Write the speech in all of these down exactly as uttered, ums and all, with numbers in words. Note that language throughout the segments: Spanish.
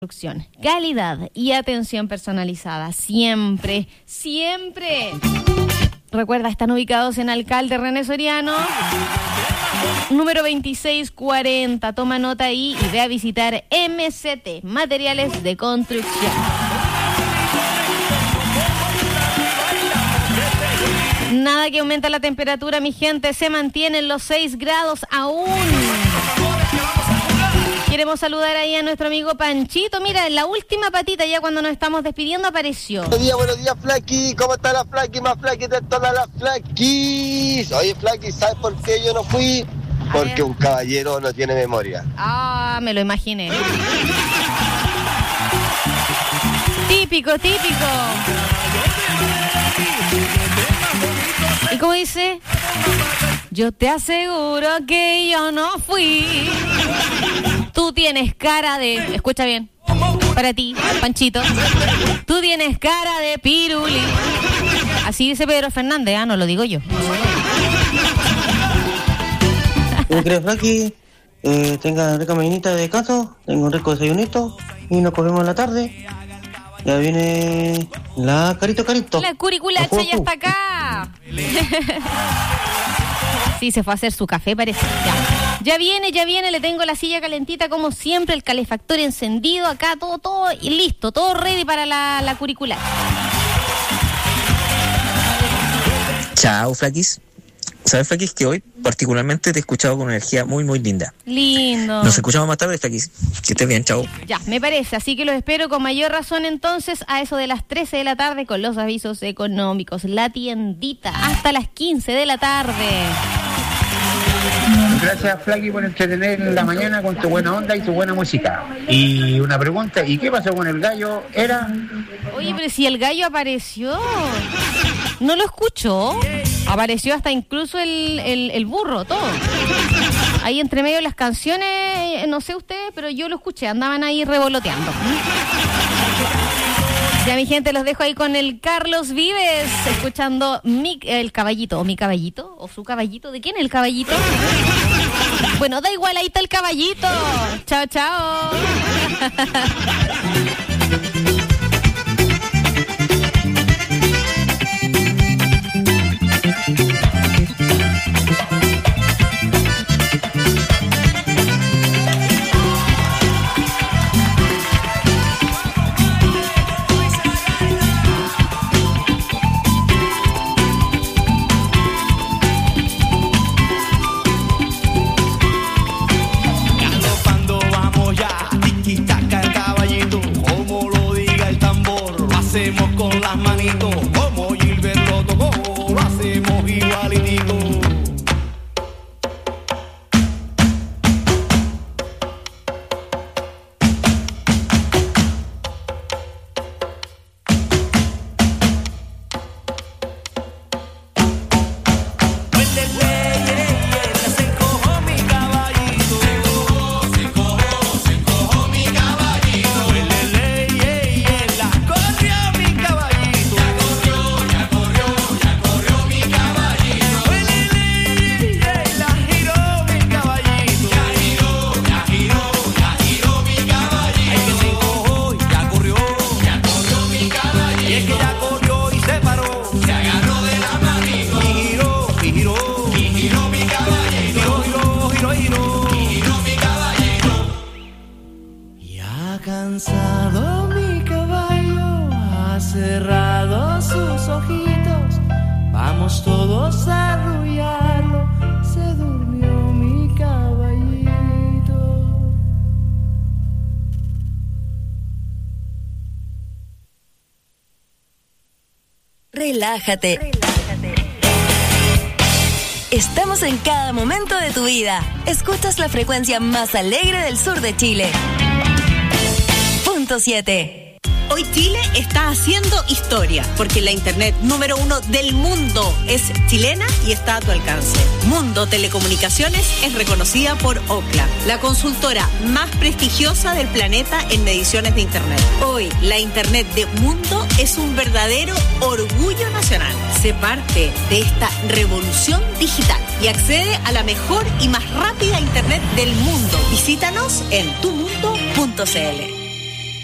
Calidad y atención personalizada, siempre, siempre. Recuerda, están ubicados en Alcalde René Soriano, número veintiséis cuarenta. Toma nota ahí y ve a visitar M C T, Materiales de Construcción. Nada que aumenta la temperatura, mi gente, se mantiene en los seis grados aún. Queremos saludar ahí a nuestro amigo Panchito. Mira, en la última patita, ya cuando nos estamos despidiendo, apareció. Buenos días, buenos días, Flaky. ¿Cómo está la Flaky? Más Flaky de todas las Flakys. Oye, Flaky, ¿sabes por qué yo no fui? Porque un caballero no tiene memoria. Ah, me lo imaginé. Típico, típico. ¿Y cómo dice? Yo te aseguro que yo no fui. Tú tienes cara de... Escucha bien. Para ti, Panchito. Tú tienes cara de piruli. Así dice Pedro Fernández, ah, no lo digo yo. ¿Qué crees, Flaky? Eh, tenga rica mañanita de descanso, tengo un rico desayunito y nos comemos en la tarde. Ya viene la Carito Carito. La curiculacha ya está acá. Sí, se fue a hacer su café, parece. Ya. ya viene, ya viene, le tengo la silla calentita como siempre, el calefactor encendido acá, todo, todo y listo, todo ready para la, la curiculacha. Chao, Flakis. ¿Sabes, Flakis, que hoy particularmente te he escuchado con una energía muy, muy linda? Lindo. Nos escuchamos más tarde, Flakis. Que estés bien, chao. Ya, me parece. Así que los espero con mayor razón entonces a eso de las trece de la tarde con los avisos económicos. La tiendita hasta las quince de la tarde. Gracias, Flaky, por entretener la mañana con tu buena onda y tu buena música. Y una pregunta, ¿y qué pasó con el gallo? Era... Oye, pero si el gallo apareció, ¿no lo escuchó? Apareció hasta incluso el, el, el burro, todo. Ahí entre medio de las canciones, no sé ustedes, pero yo lo escuché, andaban ahí revoloteando. Ya, mi gente, los dejo ahí con el Carlos Vives, escuchando mi, el caballito, o mi caballito, o su caballito. ¿De quién es el caballito? Bueno, da igual, ahí está el caballito. Chao, chao. Hacemos con las manitos, como Gilberto tocó, lo hacemos igualitito. Cansado mi caballo, ha cerrado sus ojitos, vamos todos a arrullarlo, se durmió mi caballito. Relájate. Relájate. Estamos en cada momento de tu vida. Escuchas la frecuencia más alegre del sur de Chile. Punto siete. Hoy Chile está haciendo historia, porque la internet número uno del mundo es chilena y está a tu alcance. Mundo Telecomunicaciones es reconocida por Ookla, la consultora más prestigiosa del planeta en mediciones de internet. Hoy, la internet de Mundo es un verdadero orgullo nacional. Sé parte de esta revolución digital y accede a la mejor y más rápida internet del mundo. Visítanos en tu mundo punto c l.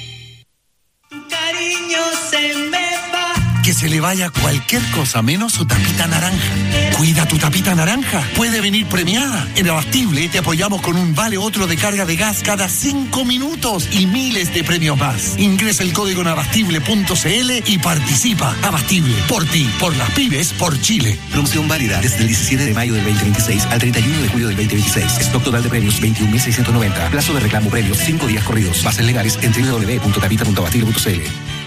se le vaya cualquier cosa menos su tapita naranja. Cuida tu tapita naranja. Puede venir premiada. En Abastible te apoyamos con un vale otro de carga de gas cada cinco minutos y miles de premios más. Ingresa el código en abastible punto c l y participa. Abastible, por ti, por las pymes, por Chile. Promoción válida desde el diecisiete de mayo del veinte veintiséis al treinta y uno de julio del veinte veintiséis. Stock total de premios veintiún mil seiscientos noventa. Plazo de reclamo premios cinco días corridos. Bases legales en doble u doble u doble u punto tapita punto abastible punto c l.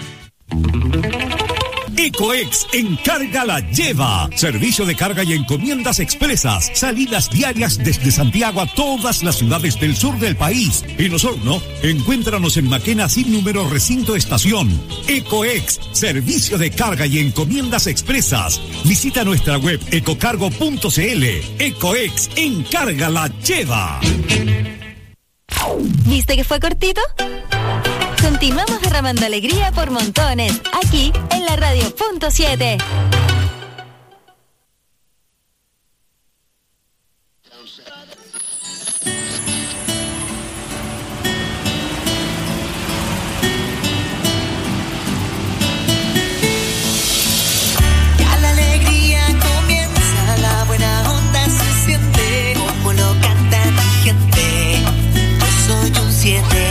Ecoex Encarga la Lleva. Servicio de carga y encomiendas expresas. Salidas diarias desde Santiago a todas las ciudades del sur del país. En Osorno, encuéntranos en Maquena sin número recinto estación. Ecoex, servicio de carga y encomiendas expresas. Visita nuestra web ecocargo punto c l. Ecoex Encarga la Lleva. ¿Viste que fue cortito? Continuamos derramando alegría por montones, aquí en la Radio Punto siete. Ya la alegría comienza, la buena onda se siente, como lo canta mi gente. Yo soy un siete.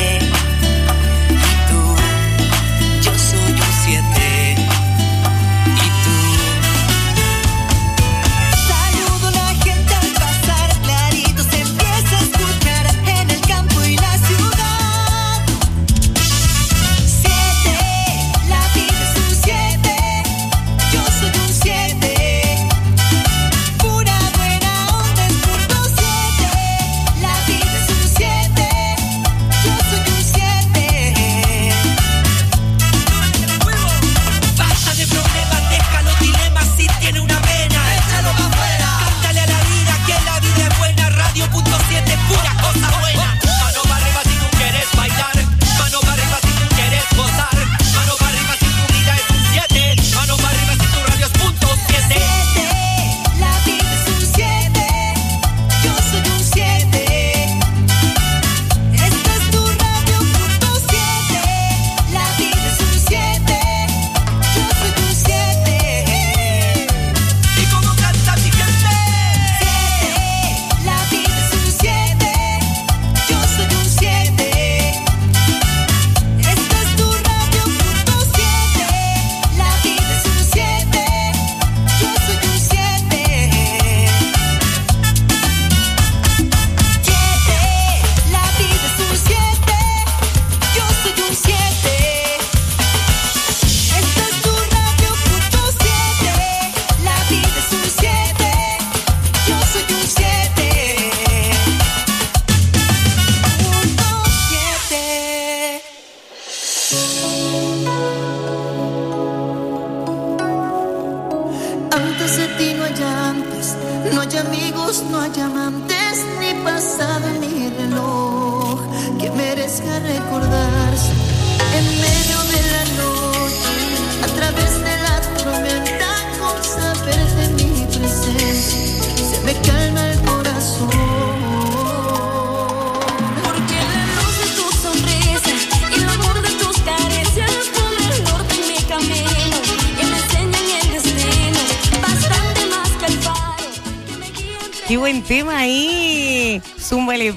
Qué buen tema ahí. Zúmbale,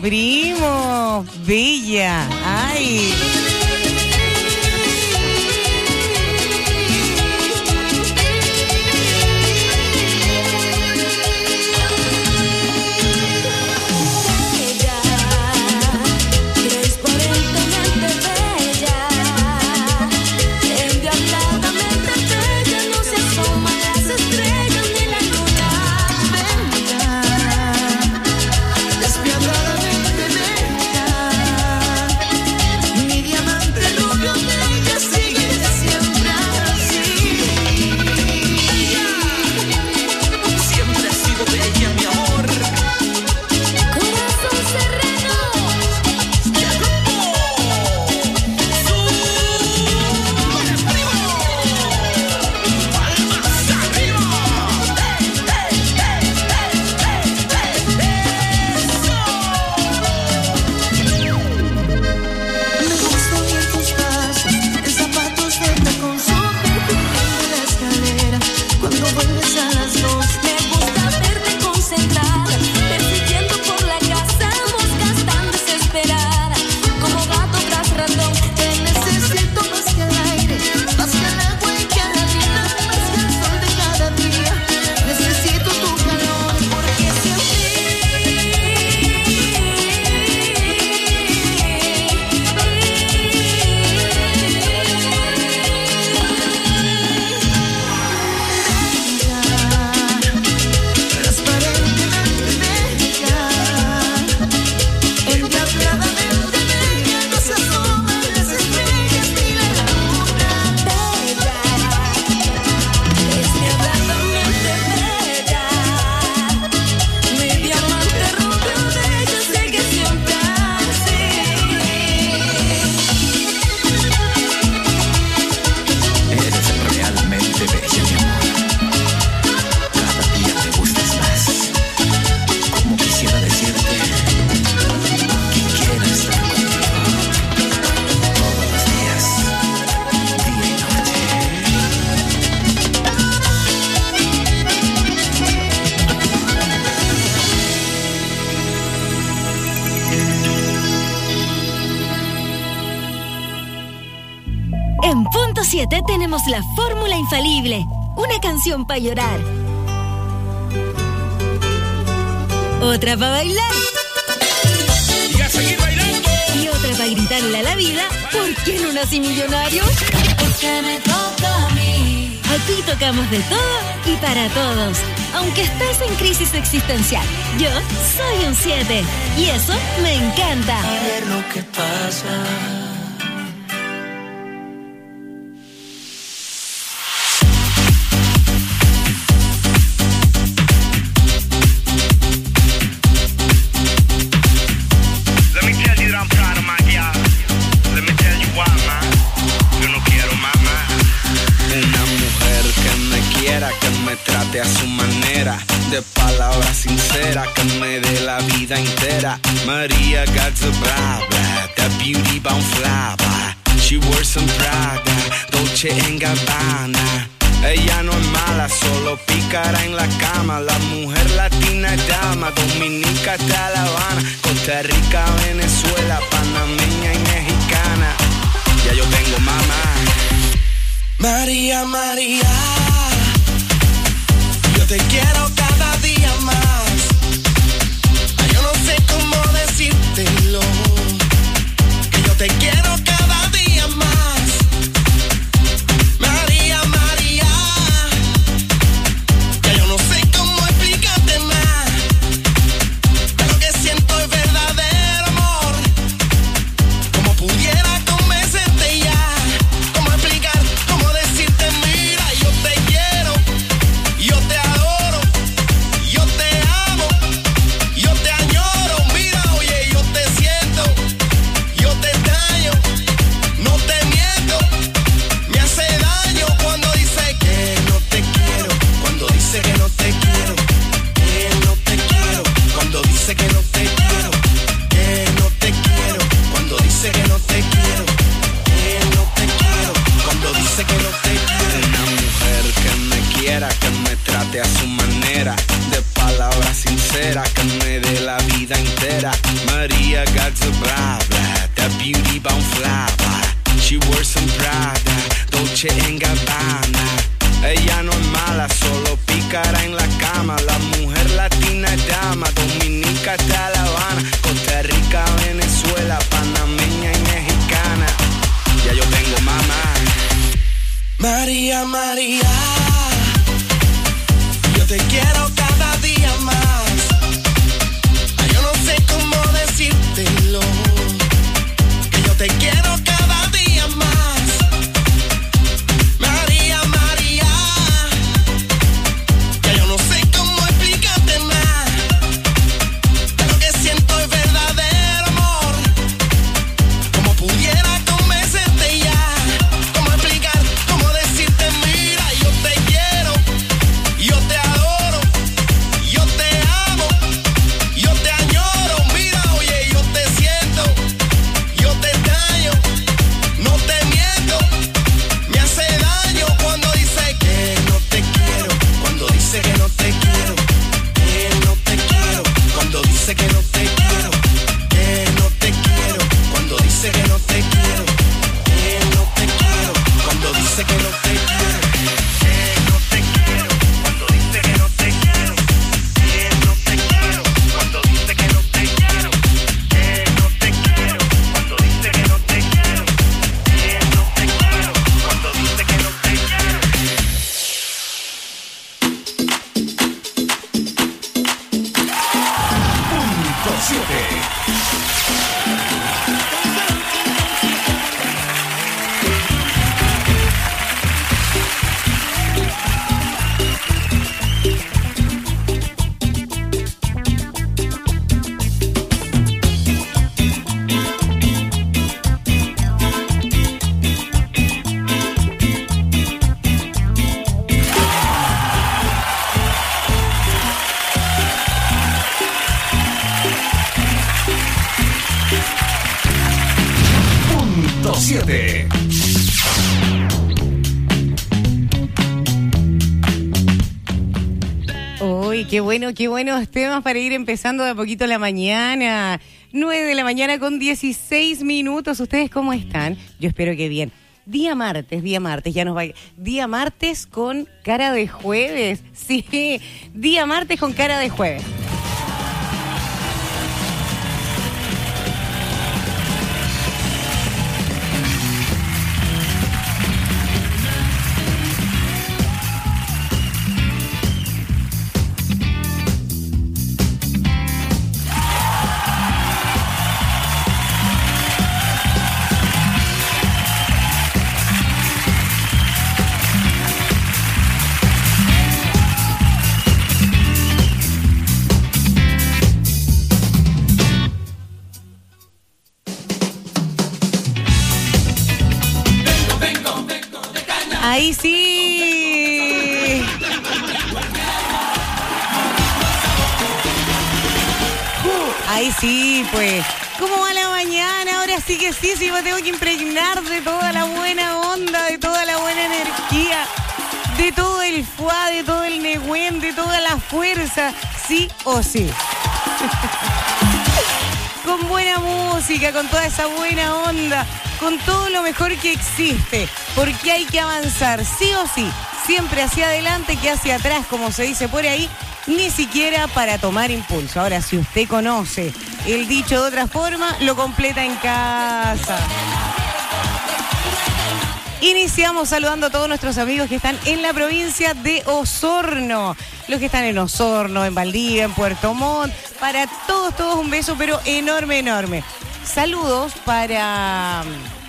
primo. Bella. Ay. Mi diamante En Punto siete tenemos la fórmula infalible. Una canción para llorar. Otra para bailar. Y a seguir bailando. Y otra para gritarle a la vida, ¿por qué no nací millonario? Porque me toca a mí. Aquí tocamos de todo y para todos. Aunque estés en crisis existencial, yo soy un siete. Y eso me encanta. A ver lo que pasa. Que me trate a su manera, de palabras sinceras, que me dé la vida entera. Maria got the blah blah, that beauty bound fly by. She wears some Prada, Dolce and Gabbana. Ella no es mala, solo pícara en la cama. La mujer latina es dama, dominica hasta La Habana, Costa Rica, Venezuela, panameña y mexicana. Ya yo tengo mamá. María, María, yo te quiero cada día más. Ay, yo no sé cómo decírtelo, que yo te quiero cada día más. María, María, ya yo no sé cómo explicarte más. Que lo que siento es verdadero amor. Como pudiera convencerte ya. Cómo explicar, cómo decirte, mira, yo te quiero, yo te adoro, yo te amo, yo te añoro, mira, oye, yo te siento, yo te extraño, no te miento, me hace daño cuando dice que no te quiero, cuando dice que no te quiero, que no te quiero, cuando dice que no te quiero, que no te quiero, cuando dice que no te quiero, que no te quiero, cuando dice que no te quiero. Una mujer que me quiera, que me trate a su manera, de palabras sinceras, que me dé la vida entera. Maria got the blah blah, that beauty bound fly by. She wears some Prada, Dolce and Gabbana. Ella no es mala, solo pícara en la cama. La mujer latina es dama, dominica hasta La Habana, Costa Rica, Venezuela, panameña y mexicana. Ya yo tengo mamá. María, María, yo te quiero cada día más. Ay, yo no sé cómo decírtelo, que yo te quiero cada día más. María, María, ya yo no sé cómo explicarte más. Que lo que siento es verdadero amor. Como pudiera convencerte ya. Cómo explicar, cómo decirte, mira, yo te quiero, yo te adoro, yo te amo, yo te añoro, mira, oye, yo te siento, yo te extraño, no te miento, me hace daño cuando dice que no te quiero, cuando dice que no te quiero, que no te quiero, cuando dice que no te quiero, que no te quiero, cuando dice que no te quiero, que no te quiero, cuando dice que no te quiero, que no te quiero, cuando dice que no te quiero, que no te quiero, cuando dice que no te quiero, que no te quiero, cuando dice que no te quiero, que no te quiero, cuando dice que no te quiero. Punto siete. Punto siete. Uy, qué bueno, qué buenos temas para ir empezando de a poquito la mañana. nueve de la mañana con dieciséis minutos. ¿Ustedes cómo están? Yo espero que bien. Día martes, día martes, ya nos va. Día martes con cara de jueves. Sí, día martes con cara de jueves. Ahí sí. Ahí sí, pues. ¿Cómo va la mañana? Ahora sí que sí, sí, me tengo que impregnar de toda la buena onda, de toda la buena energía, de todo el fuá, de todo el negüen, de toda la fuerza, sí o sí. Con buena música, con toda esa buena onda, con todo lo mejor que existe, porque hay que avanzar, sí o sí, siempre hacia adelante que hacia atrás, como se dice por ahí, ni siquiera para tomar impulso. Ahora, si usted conoce el dicho de otra forma, lo completa en casa. Iniciamos saludando a todos nuestros amigos que están en la provincia de Osorno. Los que están en Osorno, en Valdivia, en Puerto Montt. Para todos, todos un beso, pero enorme, enorme. Saludos para...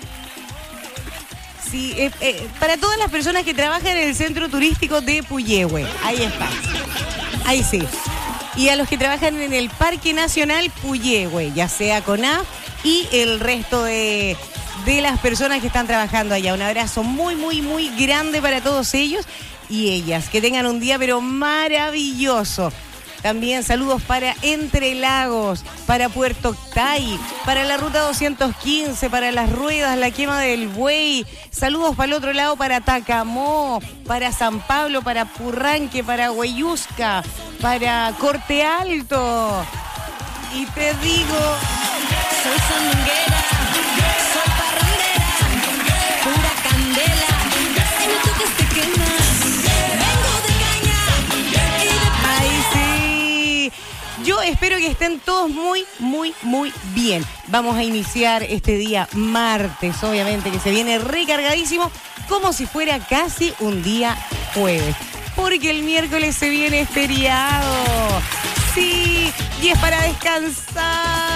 Sí, eh, eh, para todas las personas que trabajan en el centro turístico de Puyehue. Ahí está. Ahí sí. Y a los que trabajan en el Parque Nacional Puyehue, ya sea CONAF y el resto de... de las personas que están trabajando allá. Un abrazo muy, muy, muy grande para todos ellos y ellas. Que tengan un día pero maravilloso. También saludos para Entre Lagos, para Puerto Octay, para la ruta doscientos quince, para Las Ruedas, la Quema del Buey. Saludos para el otro lado, para Tacamó, para San Pablo, para Purranque, para Hueyusca, para Corte Alto. Y te digo... Soy sandunguera, soy parrandera, pura candela, si no toques te quemas, vengo de caña y de... Ahí sí. Yo espero que estén todos muy, muy, muy bien. Vamos a iniciar este día martes, obviamente, que se viene recargadísimo, como si fuera casi un día jueves. Porque el miércoles se viene feriado. Sí, y es para descansar.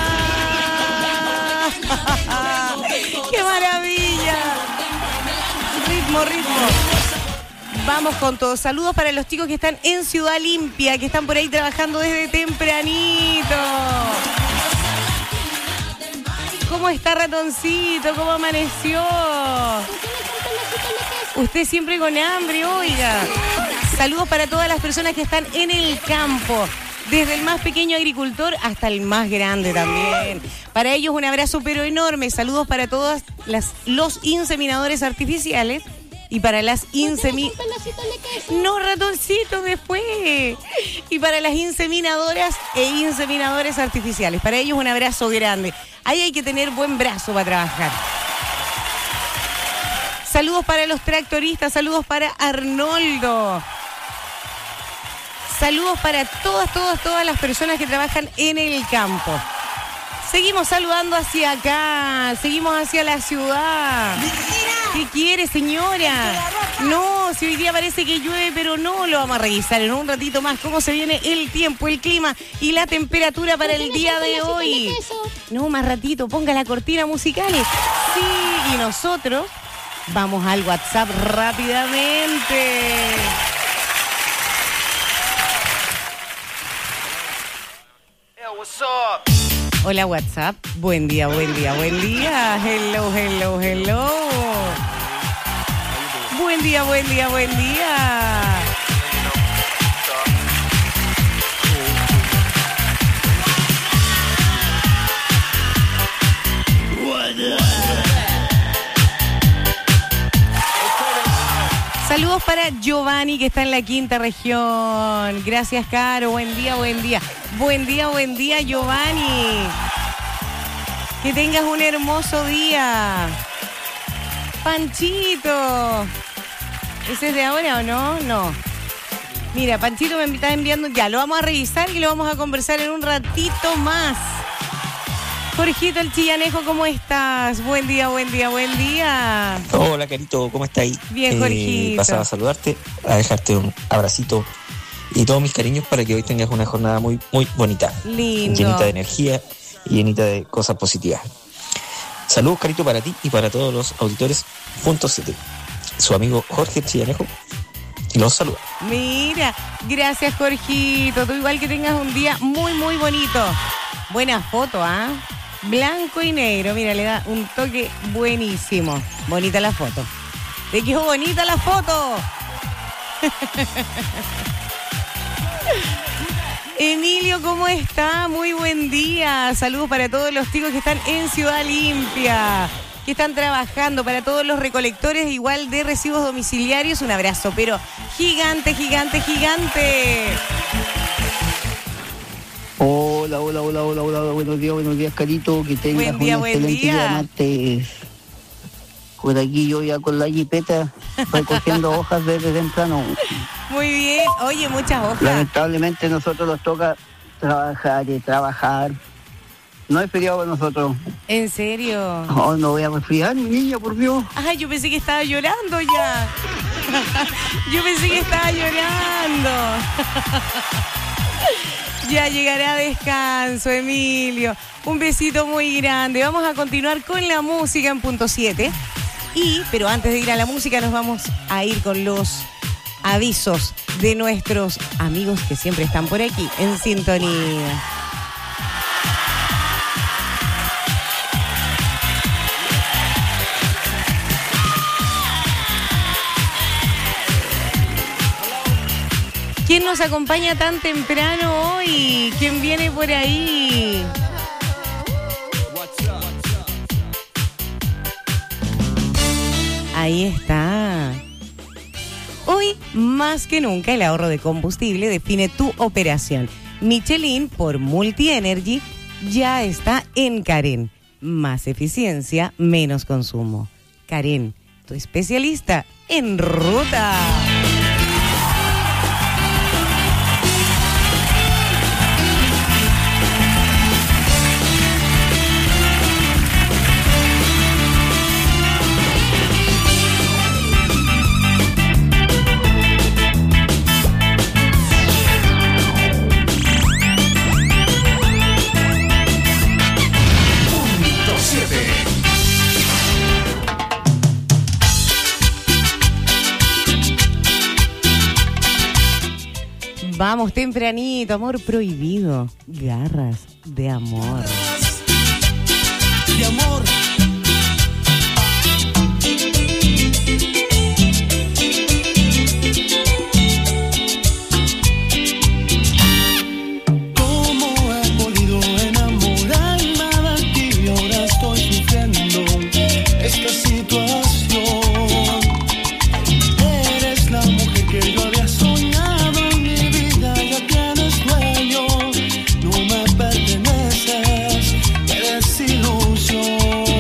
¡Qué maravilla! Ritmo, ritmo. Vamos con todo. Saludos para los chicos que están en Ciudad Limpia, que están por ahí trabajando desde tempranito. ¿Cómo está, ratoncito? ¿Cómo amaneció? Usted siempre con hambre, oiga. Saludos para todas las personas que están en el campo. Desde el más pequeño agricultor hasta el más grande también. Para ellos un abrazo pero enorme. Saludos para todos las, los inseminadores artificiales y para las insemi... No, ratoncito, después. Y para las inseminadoras e inseminadores artificiales. Para ellos un abrazo grande. Ahí hay que tener buen brazo para trabajar. Saludos para los tractoristas, saludos para Arnoldo. Saludos para todas, todas, todas las personas que trabajan en el campo. Seguimos saludando hacia acá, seguimos hacia la ciudad. ¿Qué quiere, señora? No, si hoy día parece que llueve, pero no, lo vamos a revisar en un ratito más cómo se viene el tiempo, el clima y la temperatura para el día de hoy. No, más ratito, ponga la cortina musical. Sí, y nosotros vamos al WhatsApp rápidamente. Hola WhatsApp, buen día, buen día, buen día. Hello, hello, hello. Buen día, buen día, buen día. Saludos para Giovanni, que está en la quinta región. Gracias, Caro. Buen día, buen día. Buen día, buen día, Giovanni. Que tengas un hermoso día. Panchito. ¿Ese es de ahora o no? No. Mira, Panchito me está enviando, ya, lo vamos a revisar y lo vamos a conversar en un ratito más. Jorgito el Chillanejo, ¿cómo estás? Buen día, buen día, buen día. Hola, Carito, ¿cómo estás ahí? Bien, Jorgito. Eh, pasaba a saludarte, a dejarte un abracito y todos mis cariños para que hoy tengas una jornada muy, muy bonita. Lindo. Llenita de energía y llenita de cosas positivas. Saludos, Carito, para ti y para todos los auditores. Punto siete. Su amigo Jorge Chillanejo los saluda. Mira, gracias, Jorgito. Tú igual que tengas un día muy, muy bonito. Buena foto, ¿ah? ¿eh? Blanco y negro, mira, le da un toque buenísimo. Bonita la foto. Te quedó bonita la foto. Emilio, ¿cómo está? Muy buen día. Saludos para todos los chicos que están en Ciudad Limpia, que están trabajando, para todos los recolectores igual de recibos domiciliarios. Un abrazo, pero gigante, gigante, gigante. Hola, hola, hola, hola, hola, buenos días, buenos días, Carito, que tengas buen día, un buen excelente día. día martes. Por aquí yo ya con la jipeta recogiendo hojas desde temprano. Muy bien, oye, muchas hojas. Lamentablemente nosotros nos toca trabajar y trabajar. No hay feriado para nosotros. ¿En serio? Oh, no voy a resfriar, mi niña, por Dios. Ay, yo pensé que estaba llorando ya. Yo pensé que estaba llorando. Ya llegará descanso, Emilio. Un besito muy grande. Vamos a continuar con la música en punto siete. Y, pero antes de ir a la música, nos vamos a ir con los avisos de nuestros amigos que siempre están por aquí en sintonía. ¿Quién nos acompaña tan temprano hoy? ¿Quién viene por ahí? Ahí está. Hoy, más que nunca, el ahorro de combustible define tu operación. Michelin por Multi Energy ya está en Karen. Más eficiencia, menos consumo. Karen, tu especialista en ruta. Vamos tempranito, amor prohibido, garras de amor. De amor. ¿Cómo he podido enamorarme de ti? Ahora estoy sufriendo esta situación. Eres la mujer que yo había soñado en mi vida, ya tienes dueño. No me perteneces, qué desilusión.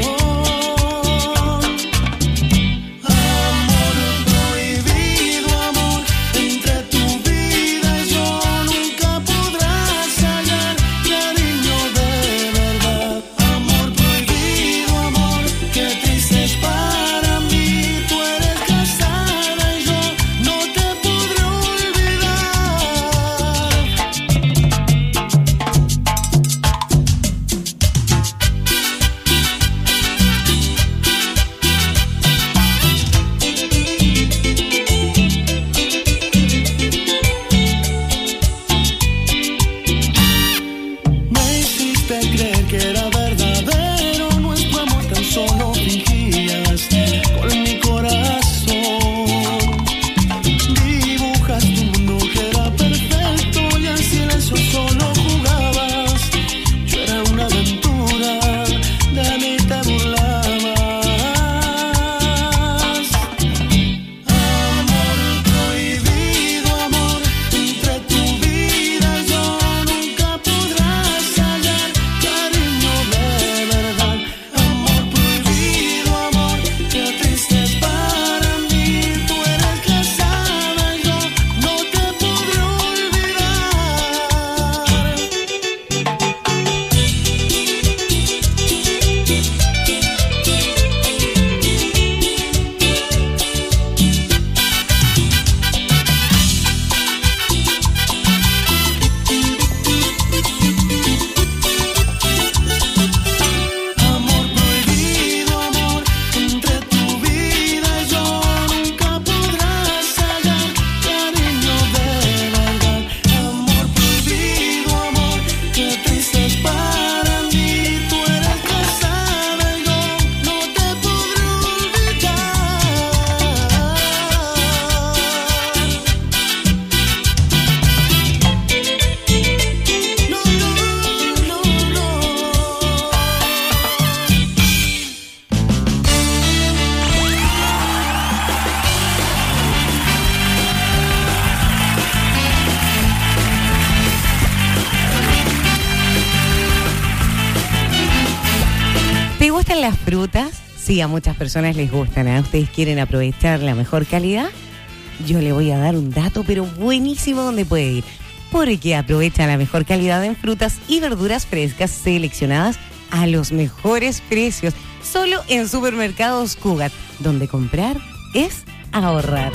gustan las frutas? Sí, a muchas personas les gustan. ¿eh? ¿Ustedes quieren aprovechar la mejor calidad? Yo le voy a dar un dato, pero buenísimo, donde puede ir. Porque aprovecha la mejor calidad en frutas y verduras frescas seleccionadas a los mejores precios. Solo en Supermercados Cugat, donde comprar es ahorrar.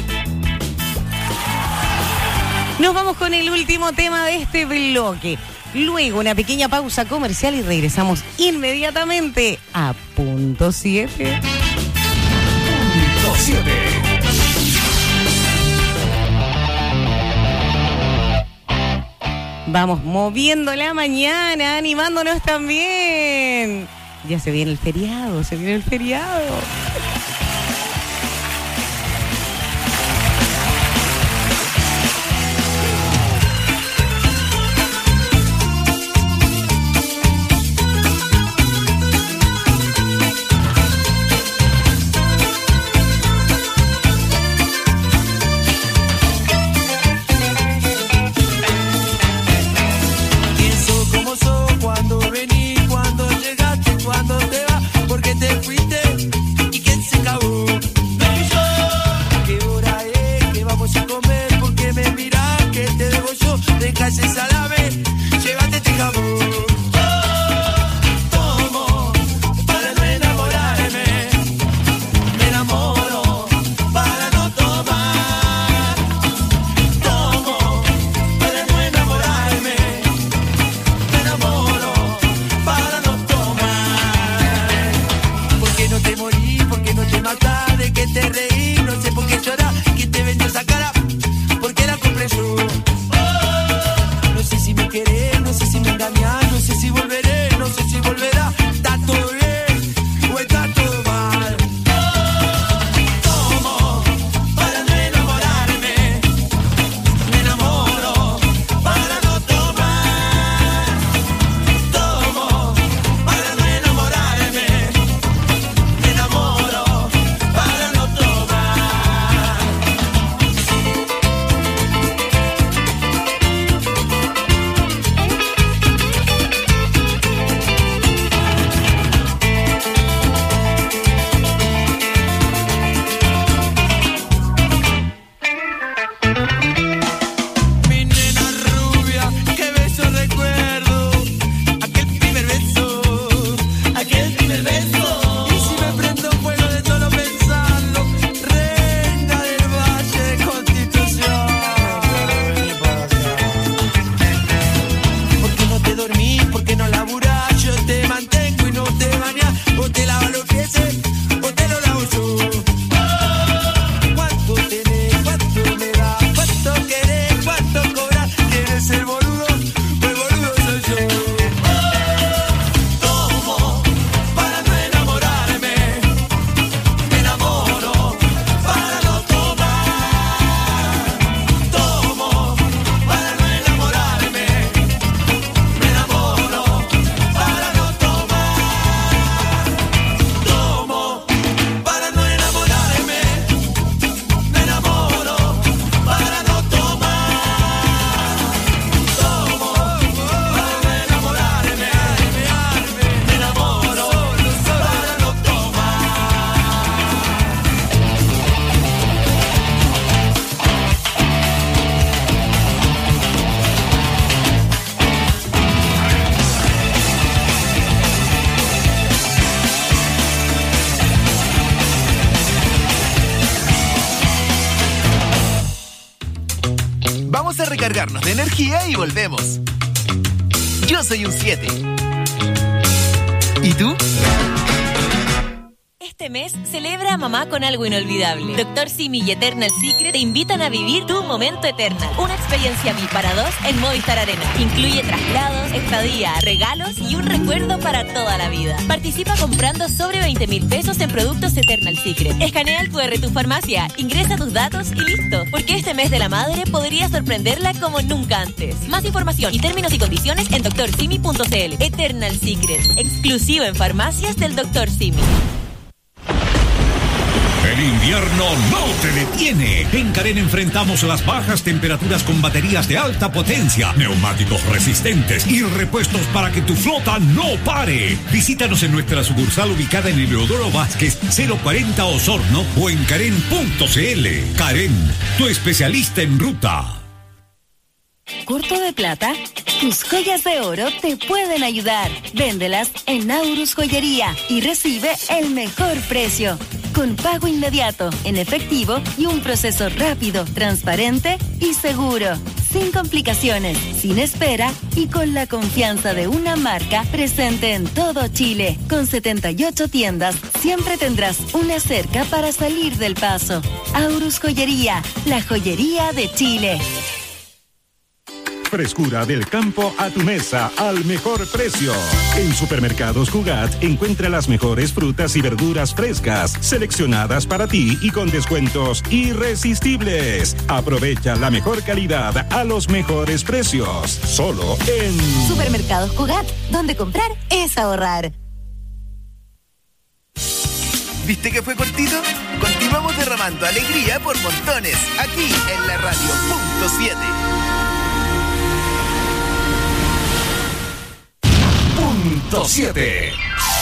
Nos vamos con el último tema de este bloque. Luego una pequeña pausa comercial y regresamos inmediatamente a Punto siete. Punto siete. Vamos moviendo la mañana, animándonos también. Ya se viene el feriado, se viene el feriado. Ese salame, llévate este jamón. Tomo para no enamorarme, me enamoro para no tomar. Tomo para no enamorarme, me enamoro para no tomar. ¿Por qué no te morí? ¿Por qué no te matás? ¿De qué te reí? No sé por qué llorás. ¿Quién te vendió esa cara? ¿Por qué la compré yo? No sé si me querés, no sé si me engañás, no sé si volveré, no sé si volverá. Está todo bien o está todo mal. Tomo para no enamorarme, me enamoro para no tomar. Tomo para no enamorarme, me enamoro para no tomar. Mi nena rubia, qué beso recuerdo. Aquel primer beso, aquel primer beso. Y si me prendo fuego de solo pensarlo, reina del Valle Constitución. ¿Por qué no te dormís? ¿Por qué no laburás? Yo te mantengo y no te bañás. O te lavas los pies o te lo lavo yo. ¿Cuánto tenés? ¿Cuánto me das? ¿Cuánto querés? ¿Cuánto cobras? ¿Quieres ser boludo? Pues boludo soy yo. Tomo para no enamorarme, me enamoro para no tomar. Tomo para no enamorarme, me enamoro para no tomar. Tomo para no enamorarme, me enamoro para no tomar. Tomo para no enamorarme, me enamoro para no tomar. Vamos a recargarnos de energía y volvemos. Yo soy un siete. ¿Y tú? Este mes celebra a mamá con algo inolvidable. Doctor Simi y Eternal Secret te invitan a vivir tu momento Eternal. Una experiencia V I P para dos en Movistar Arena. Incluye traslados, estadía, regalos y un recuerdo para toda la vida. Participa comprando sobre veinte mil pesos en productos Eternal Secret. Escanea el cu erre de tu farmacia, ingresa tus datos y listo. Porque este mes de la madre podría sorprenderla como nunca antes. Más información y términos y condiciones en doctor simi punto c l. Eternal Secret, exclusivo en farmacias del doctor Simi. El invierno no te detiene. En Karen enfrentamos las bajas temperaturas con baterías de alta potencia, neumáticos resistentes y repuestos para que tu flota no pare. Visítanos en nuestra sucursal ubicada en Eleodoro Vázquez cero cuarenta Osorno o en karen punto c l. Karen, tu especialista en ruta. ¿Corto de plata? Tus joyas de oro te pueden ayudar. Véndelas en Naurus Joyería y recibe el mejor precio. Con pago inmediato, en efectivo y un proceso rápido, transparente y seguro. Sin complicaciones, sin espera y con la confianza de una marca presente en todo Chile. Con setenta y ocho tiendas, siempre tendrás una cerca para salir del paso. Aurus Joyería, la joyería de Chile. Frescura del campo a tu mesa al mejor precio. En Supermercados Cugat encuentra las mejores frutas y verduras frescas, seleccionadas para ti y con descuentos irresistibles. Aprovecha la mejor calidad a los mejores precios. Solo en Supermercados Cugat, donde comprar es ahorrar. ¿Viste que fue cortito? Continuamos derramando alegría por montones, aquí en la radio punto siete. Punto siete.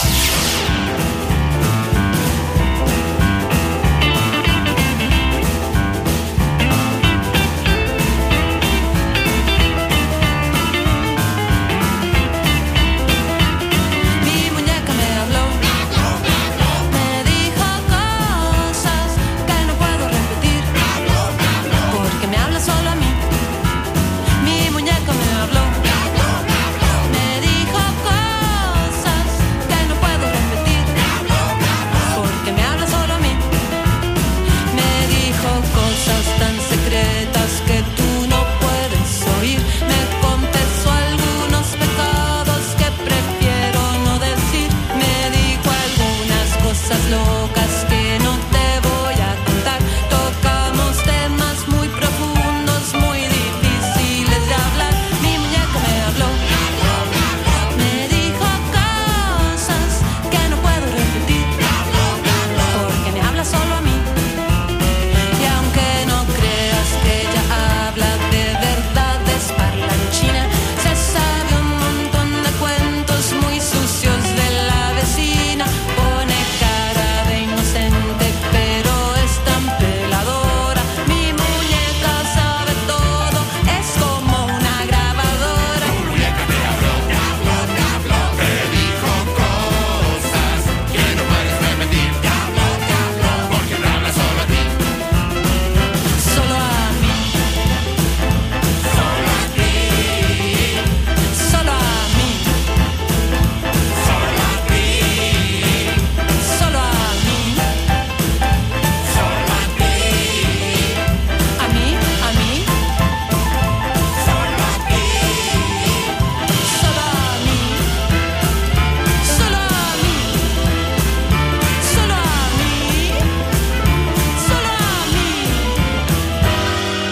Mi muñeca me habló, me dijo cosas que no puedo repetir, porque me habla solo a mí. Mi muñeca me habló, me dijo cosas que no puedo repetir, porque me habla solo a mí. Me dijo cosas tan secretas que tú no puedes oír. Me confesó algunos pecados que prefiero no decir. Me dijo algunas cosas locas que no te voy a contar. Tocamos temas muy profundos, muy difíciles de hablar. Mi muñeca me habló, me dijo cosas que no puedo repetir, porque me habla solo a mí. Y aunque no creas que ella habla de verdades parlanchina, se sabe un montón de cuentos muy sucios de la vecina. Pone cara de inocente, pero es tan peladora. Mi muñeca sabe todo, es como una grabadora. Tu muñeca te habló, te habló, te habló, te dijo cosas que no puedes repetir. Te habló, te habló, porque me habla solo a ti. Solo a mí, solo a ti, solo a mí, solo a ti, solo a mí, solo a ti, a mí, a mí, solo a ti, solo a mí, solo a mí, solo a mí, solo a mí.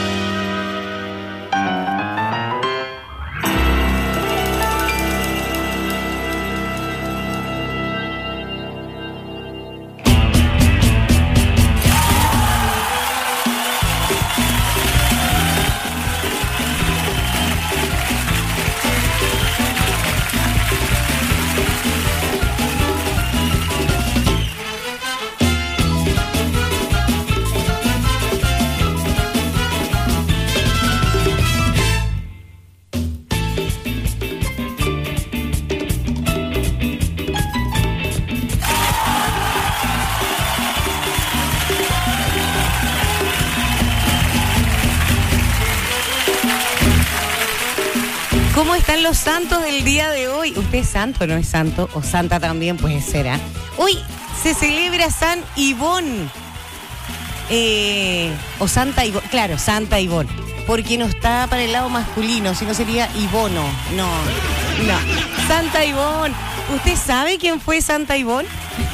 ¿Cómo están los santos del día de hoy? ¿Usted es santo o no es santo? O santa también puede ser, ¿ah? Hoy se celebra San Ivón. Eh, o Santa Ivón, claro, Santa Ivón. Porque no está para el lado masculino, sino sería Ivono. No, no. Santa Ivón. ¿Usted sabe quién fue Santa Ivón?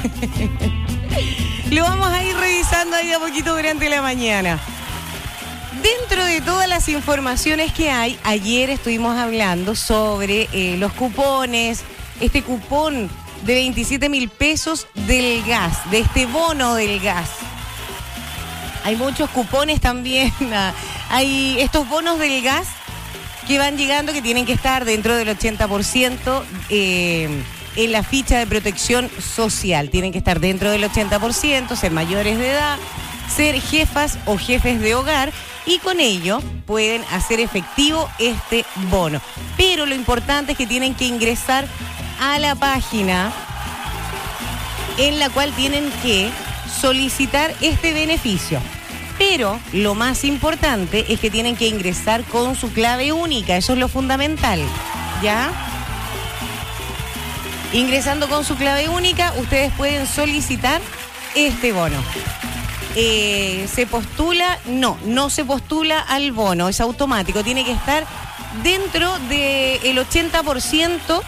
Lo vamos a ir revisando ahí a poquito durante la mañana. Dentro de todas las informaciones que hay, ayer estuvimos hablando sobre eh, los cupones, este cupón de veintisiete mil pesos del gas, de este bono del gas. Hay muchos cupones también. Hay estos bonos del gas que van llegando que tienen que estar dentro del ochenta por ciento eh, en la ficha de protección social. Tienen que estar dentro del ochenta por ciento, ser mayores de edad, ser jefas o jefes de hogar y con ello pueden hacer efectivo este bono. Pero lo importante es que tienen que ingresar a la página en la cual tienen que solicitar este beneficio. Pero lo más importante es que tienen que ingresar con su clave única, eso es lo fundamental, ¿ya? Ingresando con su clave única, ustedes pueden solicitar este bono. Eh, ¿Se postula? No, no se postula al bono, es automático, tiene que estar dentro del ochenta por ciento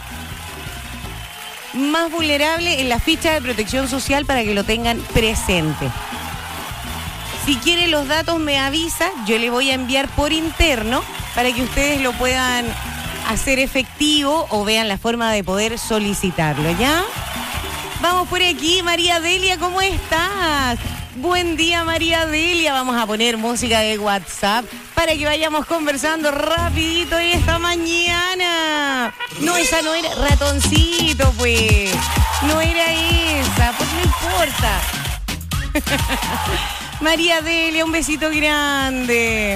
más vulnerable en la ficha de protección social para que lo tengan presente. Si quieren los datos me avisa, yo le voy a enviar por interno para que ustedes lo puedan hacer efectivo o vean la forma de poder solicitarlo, ¿ya? Vamos por aquí, María Delia, ¿cómo estás? Buen día, María Delia. Vamos a poner música de WhatsApp para que vayamos conversando rapidito esta mañana. No, esa no era ratoncito, pues. No era esa, pues no importa. María Delia, un besito grande.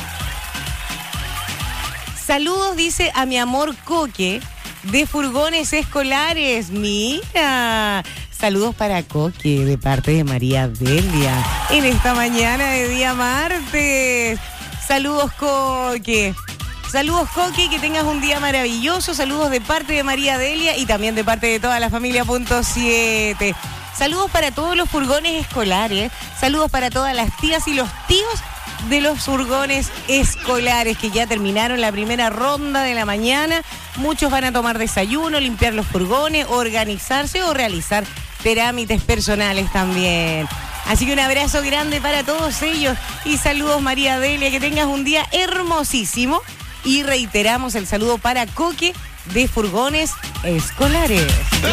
Saludos, dice, a mi amor Coque de Furgones Escolares. Mira, saludos para Coque de parte de María Delia en esta mañana de día martes. Saludos, Coque. Saludos, Coque, que tengas un día maravilloso. Saludos de parte de María Delia y también de parte de toda la familia punto siete. Saludos para todos los furgones escolares. Saludos para todas las tías y los tíos de los furgones escolares que ya terminaron la primera ronda de la mañana. Muchos van a tomar desayuno, limpiar los furgones, organizarse o realizar trámites personales también. Así que un abrazo grande para todos ellos y saludos, María Delia, que tengas un día hermosísimo. Y reiteramos el saludo para Coque de Furgones Escolares.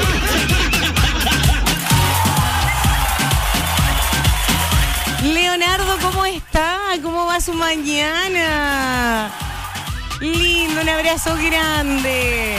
Leonardo, ¿cómo está? ¿Cómo va su mañana? Lindo, un abrazo grande.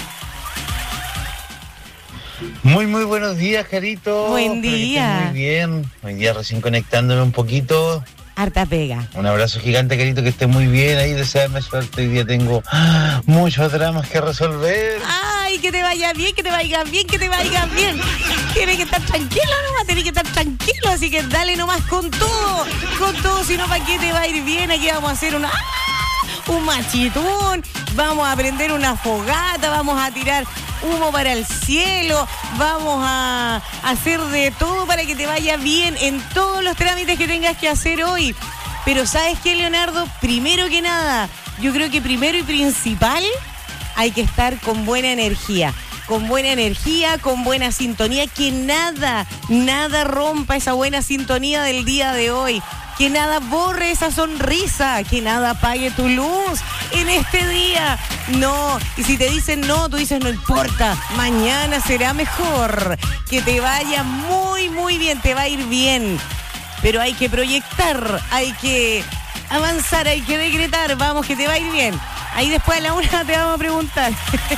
Muy, muy buenos días, Carito. Buen Espero que día. estés muy bien. Hoy día recién conectándome un poquito. Harta pega. Un abrazo gigante, Carito, que esté muy bien. Ahí desearme suerte. Hoy día tengo ¡ah! muchos dramas que resolver. Ay, que te vaya bien, que te vaya bien, que te vaya bien. Tienes que estar tranquilo nomás, tienes que estar tranquilo. Así que dale nomás con todo, con todo. Si no, ¿para qué te va a ir bien? Aquí vamos a hacer una... un machitún, vamos a prender una fogata, vamos a tirar humo para el cielo, vamos a hacer de todo para que te vaya bien en todos los trámites que tengas que hacer hoy. Pero ¿sabes qué, Leonardo? Primero que nada, yo creo que primero y principal hay que estar con buena energía. Con buena energía, con buena sintonía, que nada, nada rompa esa buena sintonía del día de hoy. Que nada borre esa sonrisa, que nada apague tu luz en este día. No, y si te dicen no, tú dices no importa, mañana será mejor. Que te vaya muy, muy bien, te va a ir bien. Pero hay que proyectar, hay que avanzar, hay que decretar, vamos, que te va a ir bien. Ahí después a la una te vamos a preguntar.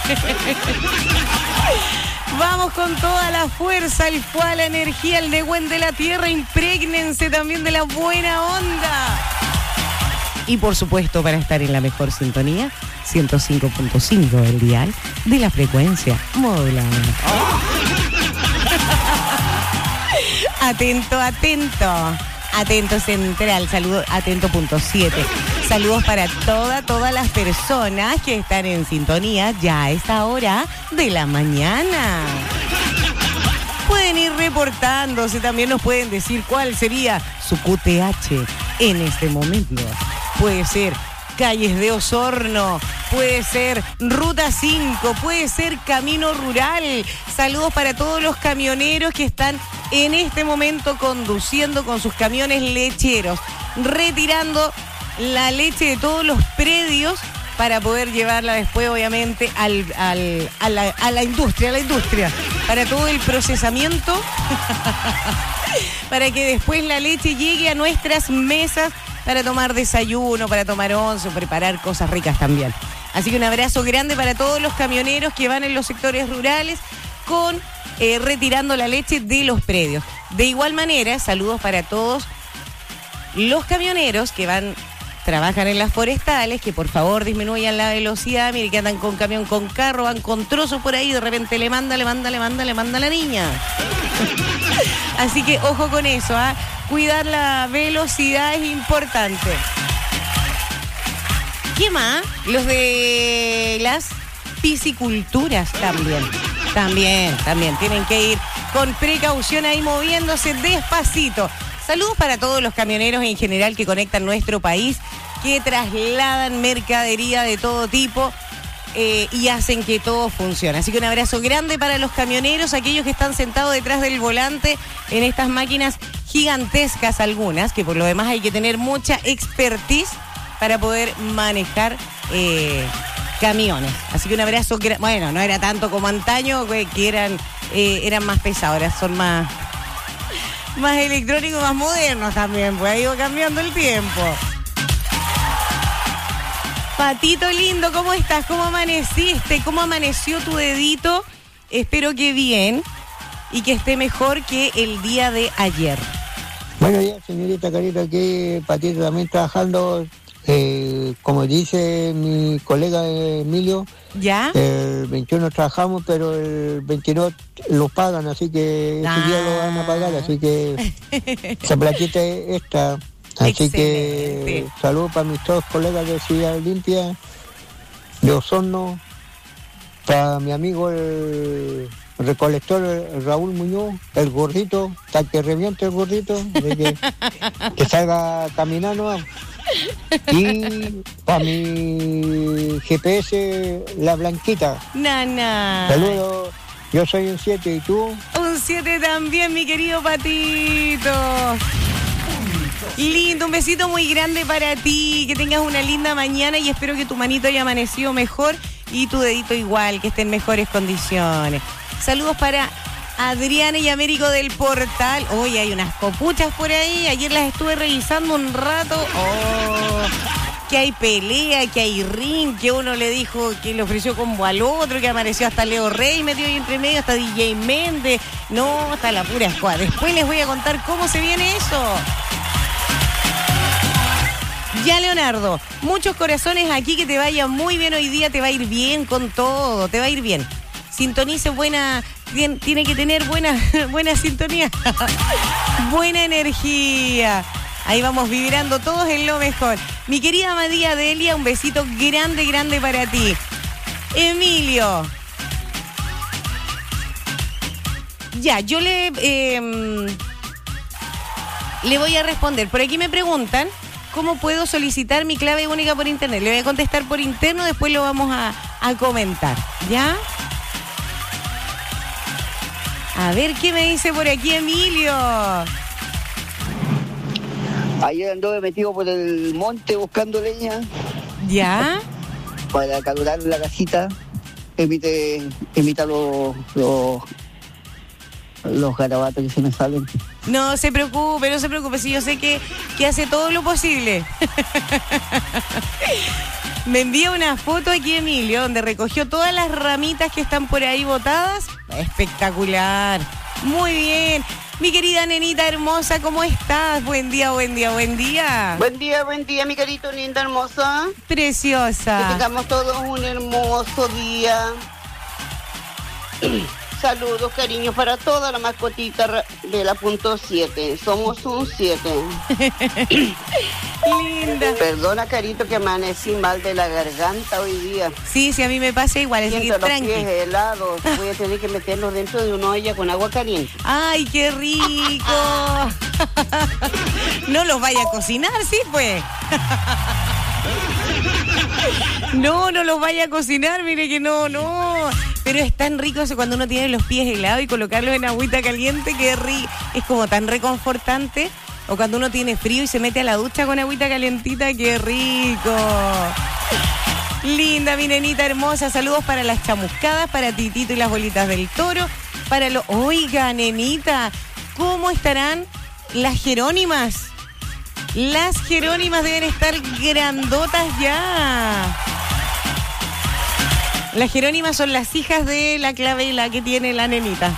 Vamos con toda la fuerza, el cual, la energía, el de buen de la tierra, imprégnense también de la buena onda. Y por supuesto, para estar en la mejor sintonía, ciento cinco punto cinco del dial de la frecuencia modulada. Oh. Atento, atento. Atento Central, saludo, atento punto siete. Saludos para toda, todas las personas que están en sintonía ya a esta hora de la mañana. Pueden ir reportándose, también nos pueden decir cuál sería su Q T H en este momento. Puede ser calles de Osorno, puede ser Ruta cinco, puede ser Camino Rural. Saludos para todos los camioneros que están en este momento conduciendo con sus camiones lecheros, retirando la leche de todos los predios para poder llevarla después, obviamente, al, al, a, la, a la industria, a la industria, para todo el procesamiento para que después la leche llegue a nuestras mesas para tomar desayuno, para tomar once, preparar cosas ricas también. Así que un abrazo grande para todos los camioneros que van en los sectores rurales con eh, retirando la leche de los predios. De igual manera, saludos para todos los camioneros que van, trabajan en las forestales, que por favor disminuyan la velocidad. Mire que andan con camión, con carro, van con trozos por ahí, de repente le manda, le manda, le manda, le manda a la niña. Así que ojo con eso, ¿ah? Cuidar la velocidad es importante. ¿Qué más? Los de las pisciculturas también. También, también. Tienen que ir con precaución ahí moviéndose despacito. Saludos para todos los camioneros en general que conectan nuestro país, que trasladan mercadería de todo tipo eh, y hacen que todo funcione. Así que un abrazo grande para los camioneros, aquellos que están sentados detrás del volante en estas máquinas gigantescas algunas, que por lo demás hay que tener mucha expertise para poder manejar eh, camiones. Así que un abrazo, bueno, no era tanto como antaño, que eran, eh, eran más pesados, ahora son más, más electrónicos, más modernos también, pues ha ido cambiando el tiempo. Patito lindo, ¿cómo estás? ¿Cómo amaneciste? ¿Cómo amaneció tu dedito? Espero que bien y que esté mejor que el día de ayer. Buenos días, señorita Carita, aquí Patito también trabajando. Eh, como dice mi colega Emilio, ¿ya? El veintiuno trabajamos, pero el veintidós lo pagan, así que ah. ese día lo van a pagar, así que esa plaquita es esta. Así Excelente. Que saludos para mis dos colegas de Ciudad Limpia, de Osorno, para mi amigo el recolector el Raúl Muñoz, el gordito, hasta que reviente el gordito, de que, que salga caminando. Y para mi G P S, la Blanquita. Nana. Saludos, yo soy un siete, ¿y tú? Un siete también, mi querido Patito. Lindo, un besito muy grande para ti, que tengas una linda mañana y espero que tu manito haya amanecido mejor y tu dedito igual, que esté en mejores condiciones. Saludos para Adriana y Américo del Portal. Hoy hay unas copuchas por ahí. Ayer las estuve revisando un rato. Oh, que hay pelea, que hay ring, que uno le dijo que le ofreció combo al otro, que apareció hasta Leo Rey metido ahí entre medio, hasta D J Méndez. No, hasta la pura escuadra. Después les voy a contar cómo se viene eso. Ya, Leonardo, muchos corazones aquí, que te vaya muy bien hoy día, te va a ir bien con todo, te va a ir bien. Sintonice buena, bien, tiene que tener buena, buena sintonía, buena energía. Ahí vamos vibrando todos en lo mejor. Mi querida María Delia, un besito grande, grande para ti. Emilio. Ya, yo le, eh, le voy a responder. Por aquí me preguntan cómo puedo solicitar mi clave única por internet. Le voy a contestar por interno, después lo vamos a, a comentar. ¿Ya? A ver qué me dice por aquí Emilio. Ayer anduve metido por el monte buscando leña. ¿Ya? Para cadurar la casita. Evite, evita los, los, los garabatos que se me salen. No se preocupe, no se preocupe, si yo sé que, que hace todo lo posible. Me envía una foto aquí Emilio, donde recogió todas las ramitas que están por ahí botadas. Espectacular. Muy bien. Mi querida nenita hermosa, ¿cómo estás? Buen día, buen día, buen día. Buen día, buen día, mi querida linda hermosa. Preciosa. Que tengamos todos un hermoso día. Saludos, cariños para toda la mascotita de la punto siete. Somos un siete. Linda. Perdona, carito, que amanecí mal de la garganta hoy día. Sí, sí, a mí me pasa igual. Es Siento que los tranqui. pies helados. Voy a tener que meterlos dentro de una olla con agua caliente. ¡Ay, qué rico! No los vaya a cocinar, sí, pues. No, no los vaya a cocinar, mire que no, no. Pero es tan rico eso cuando uno tiene los pies helados y colocarlos en agüita caliente, que ri- es como tan reconfortante. O cuando uno tiene frío y se mete a la ducha con agüita calentita, qué rico. Linda, mi nenita hermosa. Saludos para las chamuscadas, para Titito y las bolitas del toro. Para lo... Oiga, nenita, cómo estarán las Jerónimas. Las Jerónimas deben estar grandotas ya. Las Jerónimas son las hijas de la Clavela que tiene la nenita.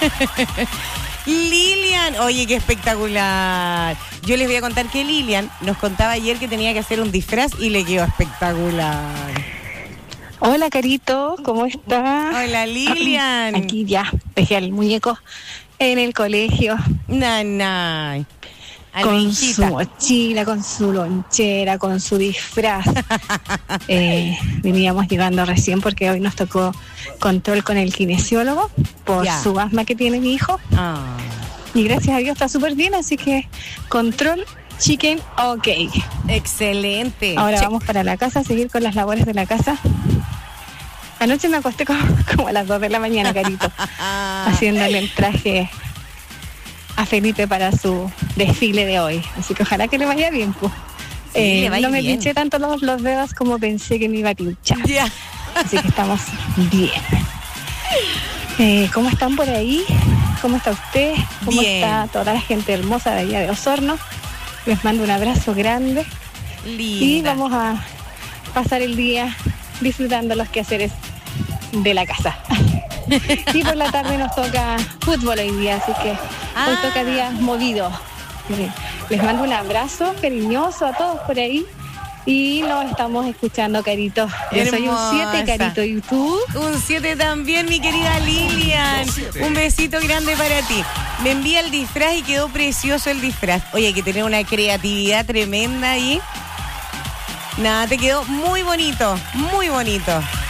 Lilian, oye, qué espectacular. Yo les voy a contar que Lilian nos contaba ayer que tenía que hacer un disfraz y le quedó espectacular. Hola, Carito, ¿cómo estás? Hola, Lilian. Aquí ya, dejé al muñeco en el colegio. Nanay. Con su mochila, con su lonchera, con su disfraz. eh, veníamos llegando recién porque hoy nos tocó control con el kinesiólogo por Ya. su asma que tiene mi hijo. Ah. Y gracias a Dios está súper bien, así que control, chicken, ok. Excelente. Ahora Check. vamos para la casa a seguir con las labores de la casa. Anoche me acosté como, como a las dos de la mañana, Carito, haciéndole el traje a Felipe para su desfile de hoy. Así que ojalá que le vaya bien, pues. Sí, Eh, le va a ir no me bien. pinché tanto los, los dedos como pensé que me iba a pinchar. Ya. Así que estamos bien. Eh, ¿Cómo están por ahí? ¿Cómo está usted? ¿Cómo Bien. está toda la gente hermosa de allá de Osorno? Les mando un abrazo grande. Linda. Y vamos a pasar el día disfrutando los quehaceres de la casa. Y por la tarde nos toca fútbol hoy día, así que Ah. hoy toca día movido. Eh, Les mando un abrazo cariñoso a todos por ahí y nos estamos escuchando, Carito. Yo soy un siete, Hermosa. Carito, ¿y tú? Un siete también, mi querida Lilian. Un besito grande para ti. Me envía el disfraz y quedó precioso el disfraz. Oye, hay que tener una creatividad tremenda ahí. Nada, te quedó muy bonito, muy bonito.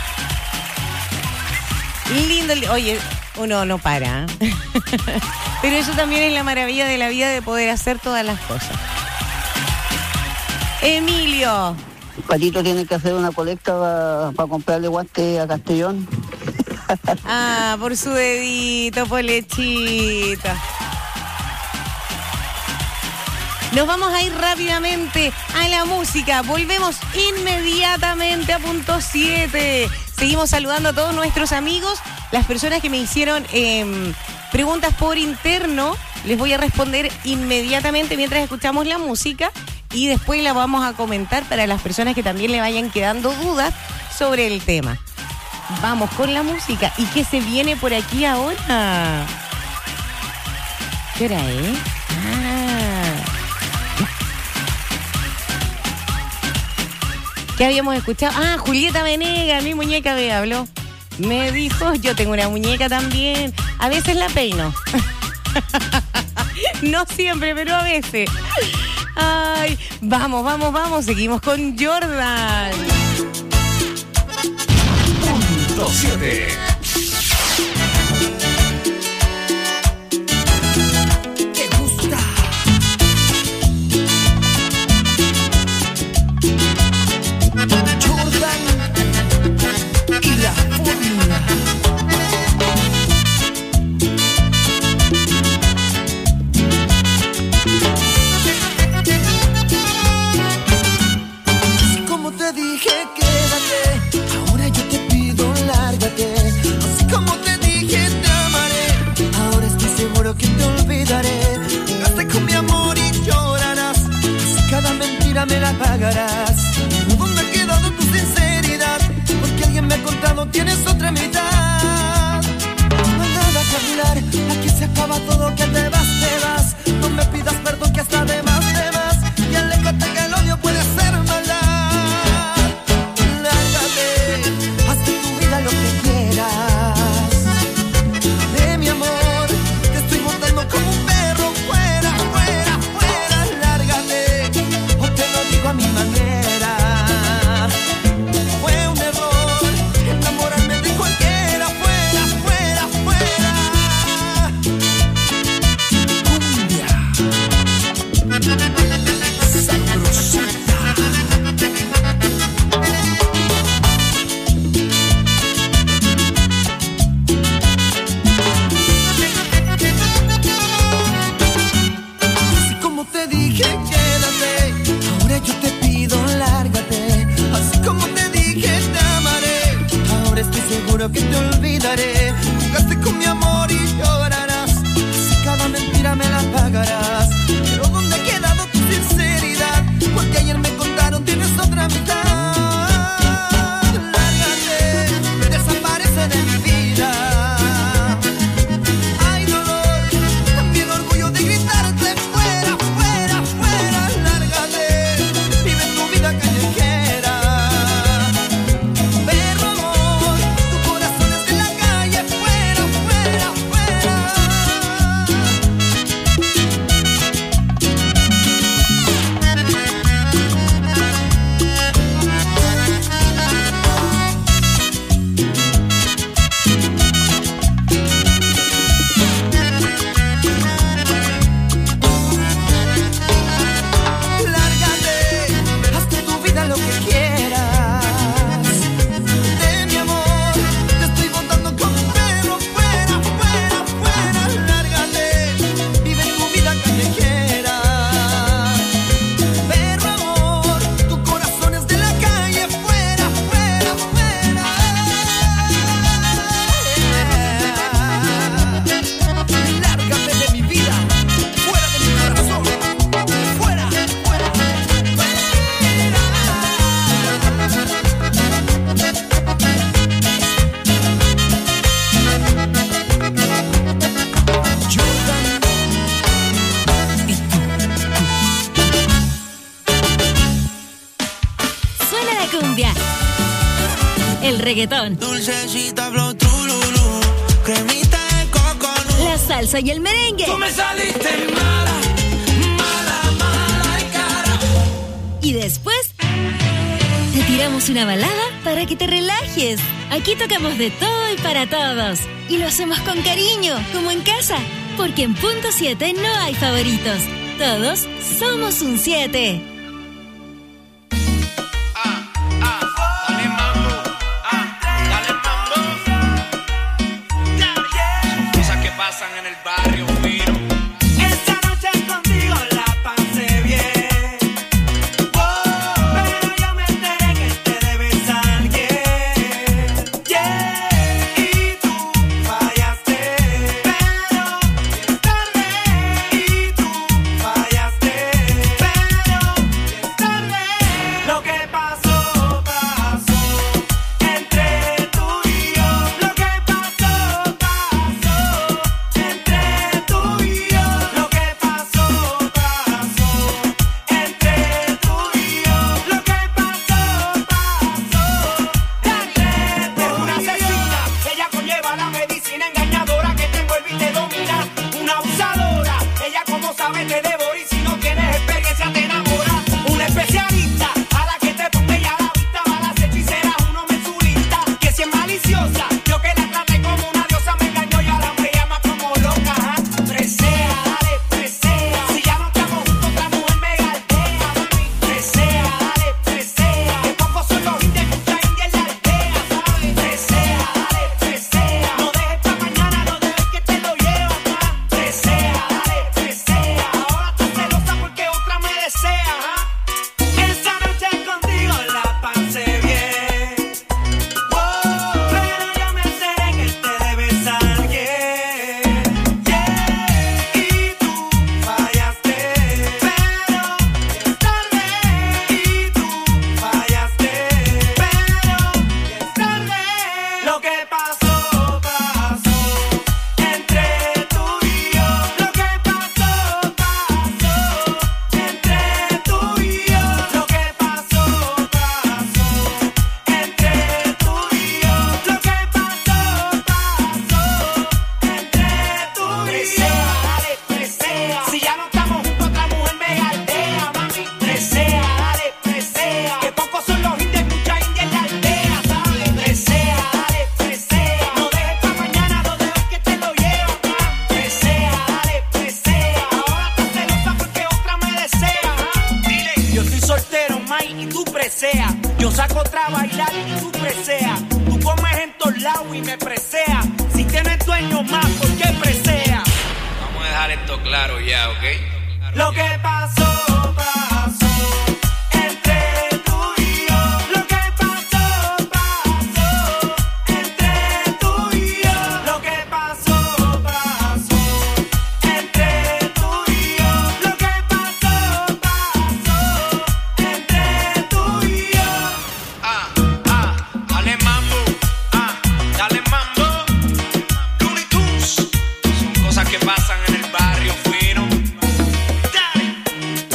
Lindo. el- Oye, uno no para. ¿eh? Pero eso también es la maravilla de la vida, de poder hacer todas las cosas. Emilio. Patito tiene que hacer una colecta para comprarle guantes a Castellón. Ah, por su dedito, por lechita. Nos vamos a ir rápidamente a la música. Volvemos inmediatamente a punto siete. Seguimos saludando a todos nuestros amigos. Las personas que me hicieron eh, preguntas por interno, les voy a responder inmediatamente mientras escuchamos la música. Y después la vamos a comentar para las personas que también le vayan quedando dudas sobre el tema. Vamos con la música. ¿Y qué se viene por aquí ahora? ¿Qué hora es? Ah. ¿Qué habíamos escuchado? Ah, Julieta Venegas, mi muñeca me habló. Me dijo, yo tengo una muñeca también. A veces la peino. No siempre, pero a veces. Ay, vamos, vamos, vamos. Seguimos con Jordan. Punto siete. ¿Te gusta? Jordan y la fórmula. Así como te dije, quédate. Ahora yo te pido, lárgate. cumbia, el reggaetón, Dulcecita flow trululú, cremita de coco. la salsa y el merengue. Tú me saliste mala, mala, mala de cara. Y después te tiramos una balada para que te relajes. Aquí tocamos de todo y para todos. Y lo hacemos con cariño, como en casa. Porque en Punto siete no hay favoritos. Todos somos un siete. Cosas que pasan en el barrio fino. Esta noche contigo la pasé bien. Oh, pero yo me enteré que te debes a alguien. Yeah, y tú fallaste. Pero es tarde. Y tú fallaste. Pero es tarde. Lo que pasó, pasó entre tú y yo. Lo que pasó, pasó entre tú y yo. Lo que pasó, pasó entre tú y yo. Lo que pasó, pasó entre tú y yo. Es una asesina, ella conlleva la medicina engañadora que te envuelve y te domina. Una abusadora, ella como sabe te devora y si no tienes experiencia te enamora. Una especialista a la que te ponga ya la vista. Va a las hechiceras, uno me su lista. Que si es maliciosa, yo que la traté como una diosa me engañó y ahora me llama como loca. Ajá. Presea, dale, presea. Si ya no estamos juntos, otra mujer me galtea, mami. Presea, dale, presea. Que pocos son los indios, mucha india en la aldea, ¿sabes? Presea, dale, presea. No dejes pa' mañana, no dejes que te lo llevas, ma. Presea, dale, presea. Ahora estás celosa porque otra me desea, ajá. Esa noche contigo la pasé bien. Oh, pero yo me enteré que te debes a alguien. Yeah, y tú fallaste. Pero es tarde. Y tú fallaste. Pero es tarde. Lo que pasó, pasó entre tú y yo. Lo que pasó, pasó entre tú y yo. Lo que pasó, pasó entre tú y yo. Lo que pasó, pasó entre tú y yo. Presea, dale, presea. Si ya no estamos juntos, otra mujer me galdea, mami. Presea, dale, presea. Que pocos son los indios, mucha india en la aldea, ¿sabes? Presea, dale, presea. No dejes pa' mañana, no dejes que te lo llevas, ma. Presea, dale, presea. Ahora estás celosa porque otra me desea, ajá. Dile, yo estoy soltero, May, y tú presea. Yo saco otra a bailar y tú presea. Tú comes en todos lados y me presea. Si tienes dueño más, ¿por qué presea? Vamos a dejar esto claro ya, ¿ok? Lo que pasó, pasó entre tú y yo. Lo que pasó, pasó entre tú y yo. Lo que pasó, pasó entre tú y yo. Lo que pasó, pasó entre tú y yo. Ah, ah, dale mambo, ah, dale mambo. Looney Tunes, son cosas que pasan en el barrio fino. Dale.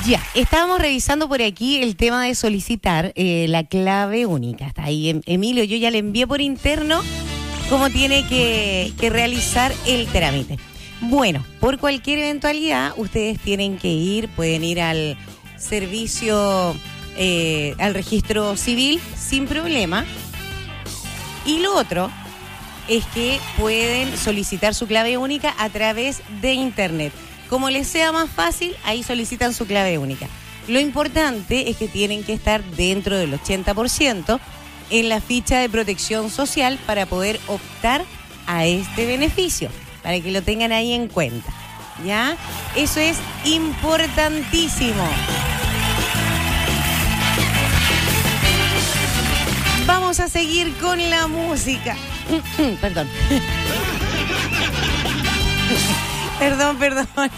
Ya, estábamos revisando por aquí el tema de solicitar eh, la clave única. Está ahí, em- Emilio, yo ya le envié por interno cómo tiene que, que realizar el trámite. Bueno, por cualquier eventualidad, ustedes tienen que ir, pueden ir al servicio, eh, al registro civil sin problema. Y lo otro es que pueden solicitar su clave única a través de internet. Como les sea más fácil, ahí solicitan su clave única. Lo importante es que tienen que estar dentro del ochenta por ciento en la ficha de protección social para poder optar a este beneficio, para que lo tengan ahí en cuenta. ¿Ya? Eso es importantísimo. Vamos a seguir con la música. Perdón. Perdón, perdón.